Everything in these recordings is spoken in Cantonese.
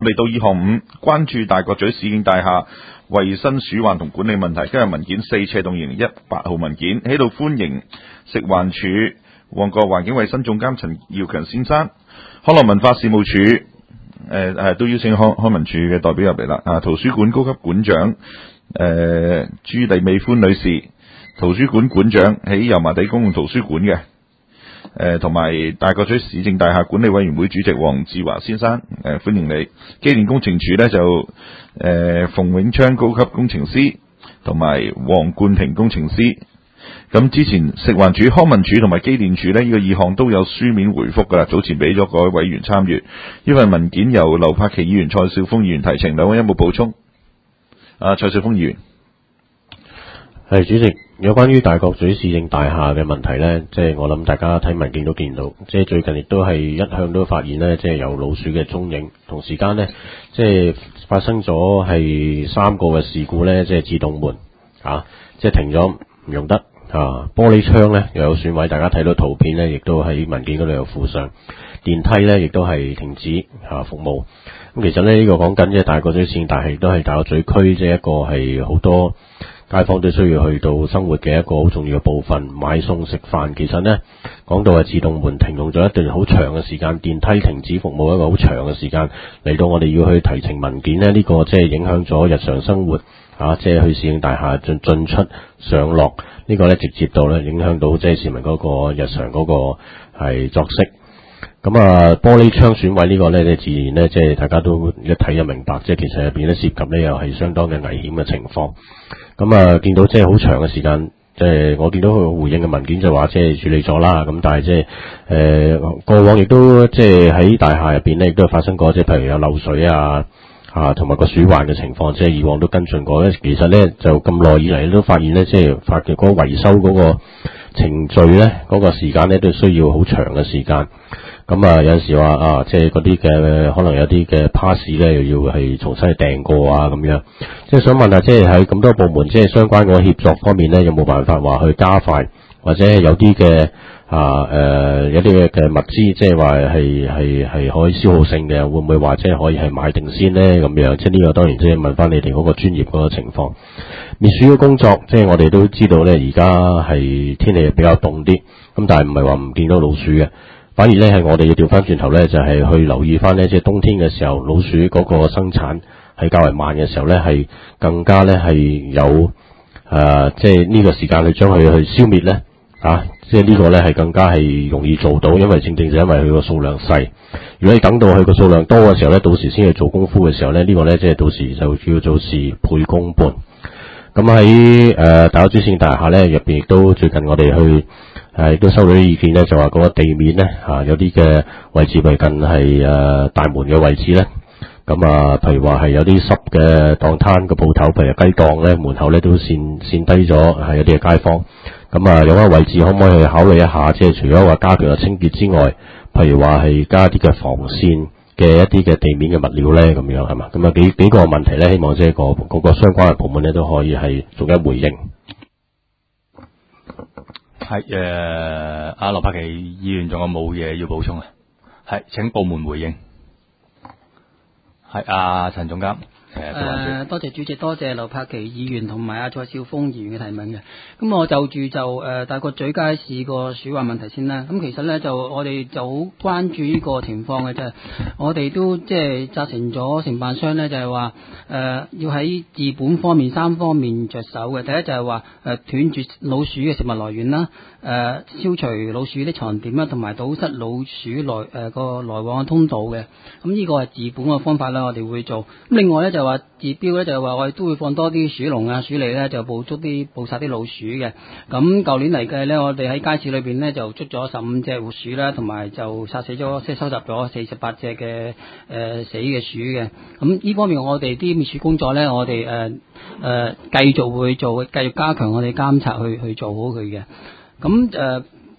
嚟到2項5，關注大角咀市政大廈衛生鼠患同管理問題。今日文件4/2018號文件，喺度歡迎食環署旺角環境衛生總監陳耀強先生，康樂文化事務署都邀請康文署嘅代表入嚟啦。圖書館高級館長朱麗美歡女士，圖書館館長喺油麻地公共圖書館嘅，同埋大角咀市政大廈管理委員會主席黃志華先生，歡迎你。機電工程署呢就馮永昌高級工程師同埋黃冠廷工程師。咁之前食環署、康文署同埋機電署呢個2項都有書面回覆噶啦，早前俾咗各位委員參閱。呢份文件由劉柏祺議員、蔡少鋒議員提呈，兩位有冇補充？蔡少鋒議員。 係主席，有關於大角咀市政大廈嘅問題呢，即係我諗大家睇文件都見到，即係最近亦都係一向都發現呢，即係有老鼠嘅蹤影，同時間呢，即係發生咗係3個嘅事故呢，即係自動門即係停咗唔用得玻璃窗呢又有損毀，大家睇到圖片呢，亦都喺文件嗰度有附上，電梯呢亦都係停止服務。咁其實呢個講緊即係大角咀市政大廈，亦都係大角咀區即係一個係好多街坊都需要去到生活嘅一個好重要嘅部分，買餸食飯。其實呢，講到係自動門停用咗一段好長嘅時間，電梯停止服務一個好長嘅時間，嚟到我哋要去提呈文件呢，呢個即係影響咗日常生活即係去市政大廈進出上落，呢個呢直接到呢影響到即係市民嗰個日常嗰個係作息。咁玻璃窗損毀呢個呢，自然呢，即係大家都一睇就明白，即係其實入邊呢涉及呢又係相當嘅危險嘅情況。咁見到即係好長嘅時間，即係我見到佢回應嘅文件就話即係處理咗啦。咁但係即係過往亦都即係喺大廈入邊呢，亦都發生過即係譬如有漏水同埋個鼠患嘅情況，即係以往都跟進過咧。其實呢，就咁耐以嚟都發現呢，即係發覺嗰個維修嗰個程序呢，嗰個時間呢都需要好長嘅時間。有陣時話即係嗰啲嘅可能有啲嘅 pass 呢，又要係重新去訂過咁樣。即係想問下，即係喺咁多部門即係相關嘅協作方面呢，有冇辦法話去加快，或者有啲嘅有啲嘅物資，即係話係可以消耗性嘅，會唔會話即係可以係買定先呢？咁樣？即係呢個當然即係問翻你哋嗰個專業嗰個情況。滅鼠嘅工作，即係我哋都知道呢，而家係天氣比較凍啲，咁但係唔係話唔見到老鼠嘅。反而呢，係我哋要調翻轉頭呢，就係去留意翻呢，即係冬天嘅時候，老鼠嗰個生產係較為慢嘅時候呢，係更加呢係有即係呢個時間去將佢去消滅呢。即係呢個呢係更加係容易做到，因為正正就因為佢個數量細。如果你等到佢個數量多嘅時候呢，到時先去做功夫嘅時候呢，呢個呢即係到時就叫做事倍功半。咁喺大角咀市政大廈呢入邊，亦都最近我哋去亦都收到啲意見呢，就話嗰個地面呢有啲嘅位置係近係大門嘅位置呢。咁譬如話係有啲濕嘅檔攤嘅鋪頭，譬如雞檔呢，門口呢都跣低咗，係有啲嘅街坊。咁有個位置可唔可以去考慮一下？即係除咗話加強嘅清潔之外，譬如話係加啲嘅防線嘅一啲嘅地面嘅物料呢，咁樣係嘛？咁幾個問題呢，希望即係嗰個相關嘅部門呢都可以係逐一回應。 係阿羅柏祺議員仲有冇嘢要補充啊？係，請部門回應。係陳總監。 多謝主席，多謝劉柏祺議員同埋蔡少鋒議員嘅提問嘅。咁我就大角咀街市個鼠患問題先啦。咁其實呢，就我哋就好關注呢個情況嘅，就係我哋都即係責成咗承辦商呢，就係話要喺治本方面3方面着手嘅。第一就係話斷絕老鼠嘅食物來源啦，消除老鼠啲藏點啦，同埋堵塞老鼠個來往嘅通道嘅。咁呢個係治本嘅方法啦，我哋會做。咁另外呢，就話治標咧，就係話我哋都會放多啲鼠籠啊、鼠餌咧，就捕殺啲老鼠嘅。咁舊年嚟計咧，我哋喺街市裏邊咧就捉咗15隻活鼠啦，同埋就殺死咗即係收集咗48隻嘅死嘅鼠嘅。咁呢方面我哋啲滅鼠工作咧，我哋繼續會做，繼續加強我哋監察去做好佢嘅。咁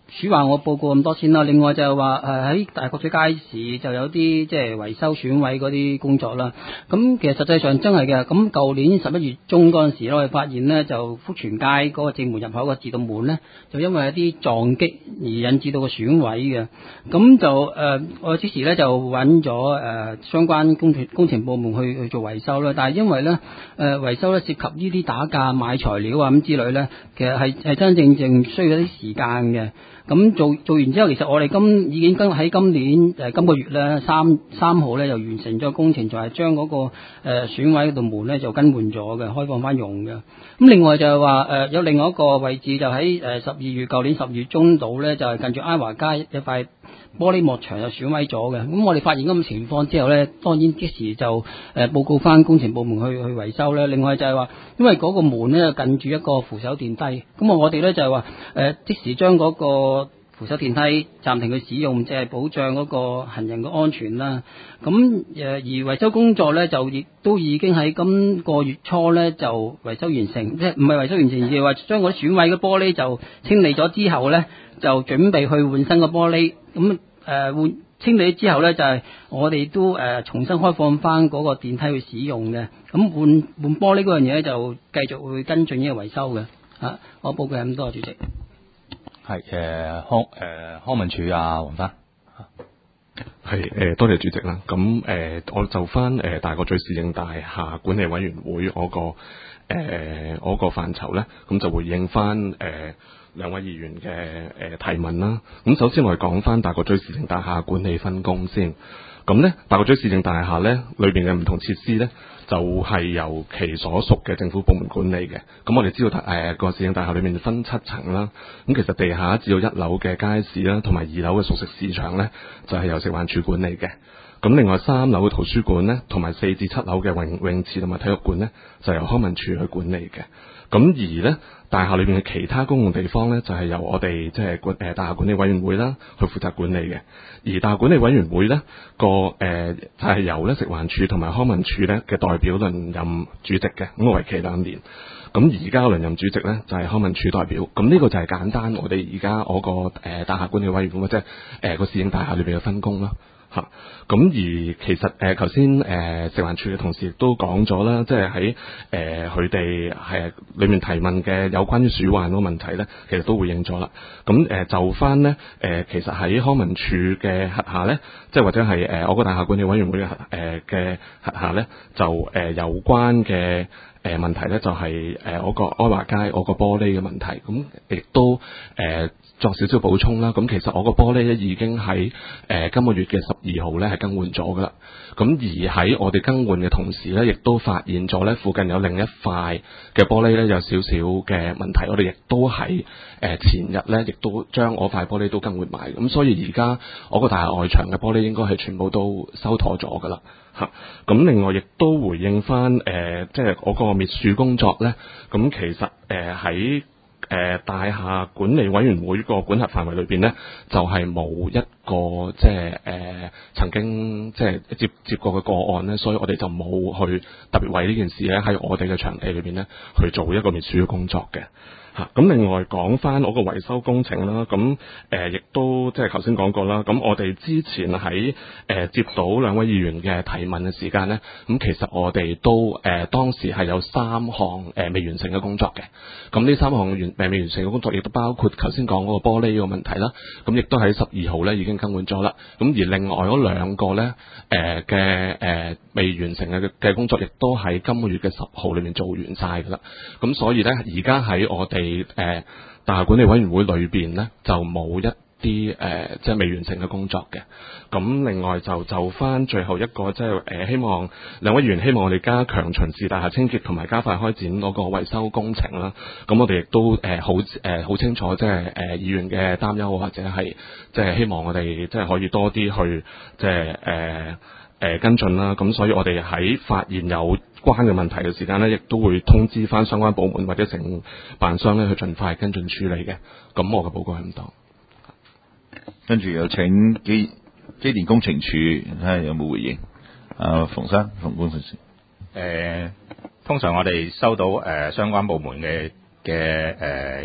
鼠患我報告咁多先啦。另外就係話喺大角咀街市就有啲即係維修損毀嗰啲工作啦。咁其實實際上真係嘅。咁舊年11月中嗰陣時咧，我哋發現呢，就福全街嗰個正門入口個自動門呢，就因為一啲撞擊而引致到個損毀嘅。咁就我即時呢，就揾咗相關工程部門去做維修啦。但係因為呢，維修呢涉及呢啲打架買材料啊咁之類呢，其實係真正需要一啲時間嘅。咁做完之後，其實我哋已經喺今年今個月咧3號咧就完成咗工程，就係將嗰個損毀嗰道門咧就更換咗嘅，開放翻用嘅。咁另外就係話有另外一個位置就喺舊年12月中度咧，就係近住埃華街一塊玻璃幕牆就損毀咗嘅。咁我哋發現咁嘅情況之後咧，當然即時就報告翻工程部門去維修咧。另外就係話，因為嗰個門咧近住一個扶手電梯，咁我哋咧就係話即時將嗰個扶手電梯暫停佢使用，即係保障嗰個行人嘅安全啦。咁而維修工作咧就亦都已經喺今個月初咧就維修完成，即係唔係維修完成，而係話將嗰啲損毀嘅玻璃就清理咗之後咧，就準備去換新嘅玻璃。咁清理之後咧，就係我哋都重新開放翻嗰個電梯去使用嘅。咁換玻璃嗰樣嘢咧，就繼續會跟進呢個維修嘅。我報告係咁多，主席。 係康文署啊，黃生。 係多謝主席啦。咁我就翻大角咀市政大廈管理委員會嗰個範疇咧，咁就回應翻兩位議員嘅提問啦。咁首先我哋講翻大角咀市政大廈管理分工先。咁咧，大角咀市政大廈咧裏邊嘅唔同設施咧，就係由其所屬嘅政府部門管理嘅。咁我哋知道個市政大廈裏面分7層啦。咁其實地下至到1樓嘅街市啦，同埋2樓嘅熟食市場咧，就係由食環署管理嘅。咁另外3樓嘅圖書館咧，同埋4至7樓嘅泳池同埋體育館咧，就由康文署去管理嘅。咁而咧，大廈裏邊嘅其他公共地方咧，就係由我哋即係大廈管理委員會啦，去負責管理嘅。而大廈管理委員會咧就係由咧食環署同埋康文署咧嘅代表輪任主席嘅，咁為期2年。咁而家輪任主席咧就係康文署代表。咁呢個就係簡單我哋而家我個大廈管理委員會即係個市政大廈裏邊嘅分工啦。咁而其實頭先食環署嘅同事亦都講咗啦，即係喺佢哋係裏面提問嘅有關於鼠患嗰個問題咧，其實都回應咗啦。咁就翻咧其實喺康文署嘅轄下咧，即係或者係我個大廈管理委員會嘅嘅轄下咧，就有關嘅問題咧，就係我個埃華街我個玻璃嘅問題。咁亦都作少少補充啦。咁其實我個玻璃咧已經喺今個月嘅12號咧係更換咗噶啦。咁而喺我哋更換嘅同時咧，亦都發現咗咧附近有另一塊嘅玻璃咧有少少嘅問題。我哋亦都喺前日咧，亦都將我塊玻璃都更換埋。咁所以而家我個大廈外牆嘅玻璃應該係全部都收妥咗噶啦。咁另外亦都回應翻即係我個滅鼠工作咧。咁其實喺大廈管理委員會個管轄範圍裏邊咧，就係冇一個即係曾經即係接過嘅個案咧，所以我哋就冇去特別為呢件事咧喺我哋嘅場地裏邊咧去做一個滅鼠嘅工作嘅。咁另外講翻我個維修工程啦，咁亦都即係頭先講過啦。咁我哋之前喺接到兩位議員嘅提問嘅時間咧，咁其實我哋都當時係有3項未完成嘅工作嘅。咁呢3項未完成嘅工作亦都包括頭先講嗰個玻璃個問題啦。咁亦都喺12號咧已經更換咗啦。咁而另外嗰2個咧嘅未完成嘅工作，亦都喺今個月嘅10號裏面做完晒㗎啦。咁所以咧，而家喺我哋大廈管理委員會裏邊咧，就冇一啲即係未完成嘅工作嘅。咁另外就翻最後一個即係希望兩位議員希望我哋加強巡視大廈清潔同埋加快開展嗰個維修工程啦。咁我哋亦都好清楚即係議員嘅擔憂，或者係即係希望我哋即係可以多啲去即係跟進啦。咁所以我哋喺發現有關嘅問題嘅時間咧，亦都會通知翻相關部門或者承辦商咧去盡快跟進處理嘅。咁我嘅報告係咁多。 跟住有請機電工程署睇下有冇回應。馮生，馮工程師。 通常我哋收到相關部門嘅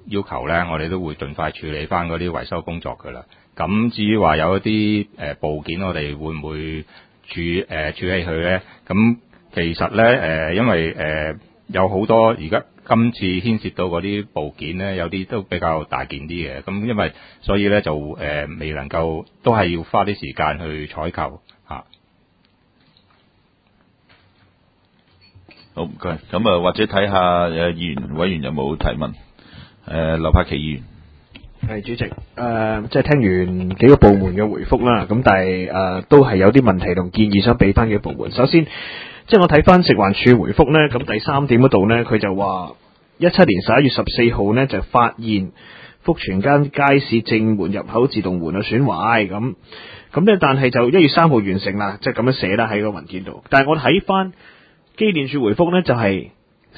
要求咧，我哋都會盡快處理翻嗰啲維修工作㗎啦。咁至於話有一啲部件，我哋會唔會處理佢咧？咁其實咧因為有好多而家今次牽涉到嗰啲部件咧，有啲都比較大件啲嘅。咁因為所以咧就未能夠，都係要花啲時間去採購嚇。 好，唔該。咁啊，或者睇下議員委員有冇提問？劉柏祺議員。 係主席，即係聽完幾個部門嘅回覆啦，咁但係都係有啲問題同建議想俾翻幾個部門。首先，即係我睇翻食環署回覆呢，咁第3點嗰度呢，佢就話17年11月14號呢，就發現福全間街市正門入口自動門嘅損壞，咁咧，但係就1月3號完成啦，即係咁樣寫啦喺個文件度。但係我睇翻機電署回覆呢，就係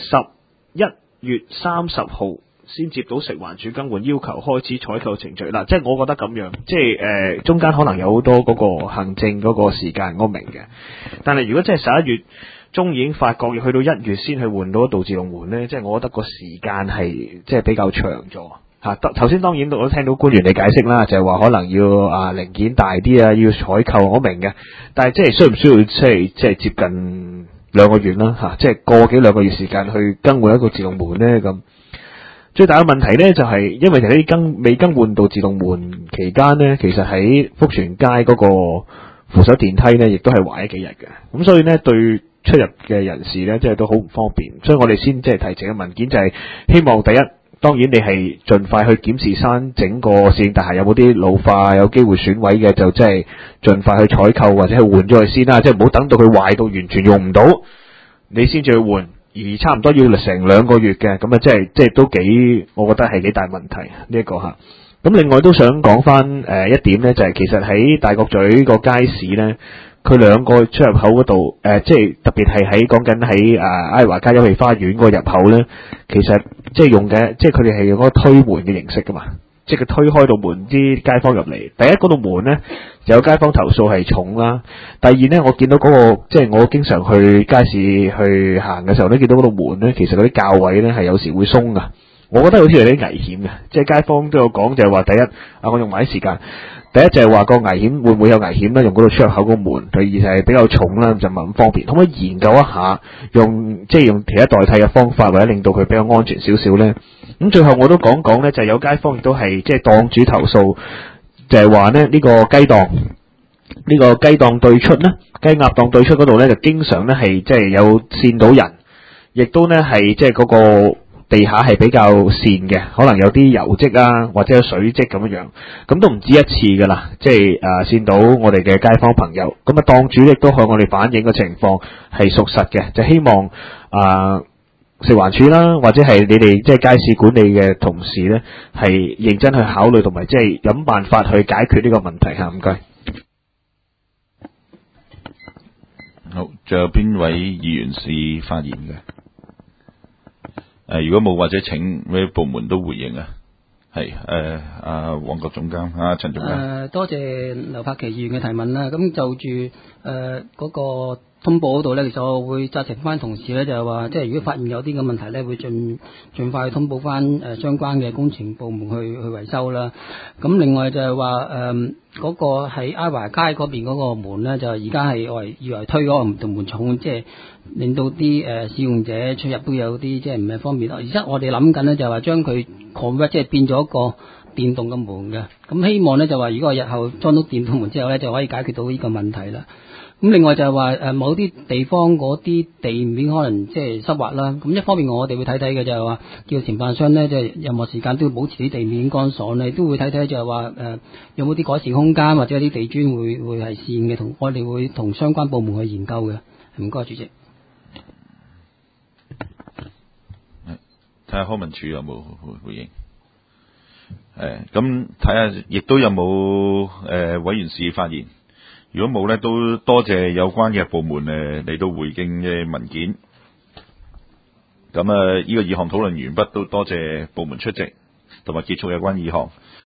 11月30號。先接到食環署更換要求，開始採購程序啦。即係我覺得咁樣，即係中間可能有好多嗰個行政嗰個時間，我明嘅。但係如果真係11月中已經發覺要去到1月先去換到一道自動門呢，即係我覺得個時間係即係比較長咗嚇。頭先當然我都聽到官員你解釋啦，就係話可能要零件大啲啊，要採購，我明嘅。但係即係需唔需要即係接近2個月啦嚇？即係個幾2個月時間去更換一個自動門呢咁。最大嘅問題呢，就係因為喺未更換到自動門期間呢，其實喺福全街嗰個扶手電梯呢，亦都係壞咗幾日嘅。咁所以呢，對出入嘅人士呢，即係都好唔方便。所以我哋先即係提呈嘅文件就係希望第一，當然你係盡快去檢視翻整個市政大廈有冇啲老化、有機會損毀嘅，就即係盡快去採購或者去換咗佢先啦。即係唔好等到佢壞到完全用唔到，你先至去換。而差唔多要成2個月嘅，咁啊即係都幾，我覺得係幾大問題呢一個嚇。咁另外都想講翻一點呢，就係其實喺大角咀個街市呢，佢2個出入口嗰度即係特別係喺講緊喺埃華街優美花園個入口呢，其實即係用嘅，即係佢哋係用嗰個推門嘅形式噶嘛。即係佢推開道門，啲街坊入嚟。第一嗰道門呢，有街坊投訴係重啦。第二呢，我見到嗰個即係我經常去街市去行嘅時候呢，見到嗰道門呢，其實嗰啲較位呢係有時會鬆噶。我覺得好似有啲危險嘅，即係街坊都有講就係話，第一我用埋啲時間。第一就係話個危險會唔會有危險呢？用嗰度出入口個門，第二就係比較重啦，就唔係咁方便。可唔可以研究一下用其他代替嘅方法，或者令到佢比較安全少少呢？咁最後我都講講呢，就係有街坊亦都係即係檔主投訴，就係話呢個雞檔對出呢，雞鴨檔對出嗰度呢，就經常呢係即係有跣到人，亦都呢係即係嗰個地下係比較跣嘅，可能有啲油漬啊，或者有水漬咁樣，咁都唔止一次噶啦，即係跣到我哋嘅街坊朋友。咁檔主亦都向我哋反映嘅情況係屬實嘅，就希望食環署啦，或者係你哋即係街市管理嘅同事呢，係認真去考慮同埋即係諗辦法去解決呢個問題嚇。唔該。 好，仲有邊位議員是發言嘅？如果冇，或者請咩部門都回應啊。係黃國總監，陳總監。 多謝劉柏祺議員嘅提問啦。咁就住嗰個通報嗰度呢，其實我會責成翻同事呢，就係話，即係如果發現有啲嘅問題呢，會盡快去通報翻相關嘅工程部門去維修啦。咁另外就係話嗰個喺埃華街嗰邊嗰個門呢，就而家係以為推嗰個門重，即係令到啲使用者出入都有啲即係唔係方便。而且我哋諗緊呢，就係話將佢 convert 即係變咗一個電動嘅門嘅。咁希望呢，就話如果日後裝到電動門之後呢，就可以解決到呢個問題啦。咁另外就係話某啲地方嗰啲地面可能即係濕滑啦，咁一方面我哋會睇睇嘅就係話叫承辦商呢，即係任何時間都要保持啲地面乾爽呢，都會睇睇就係話有冇啲改善空間，或者啲地磚會係線嘅，我哋會同相關部門去研究嘅。唔該，主席。 睇下康文署有冇回應。咁睇下亦都有冇委員士發言。如果冇呢，都多謝有關嘅部門嚟到回應嘅文件。咁呢個議項討論完畢，都多謝部門出席同埋結束有關議項。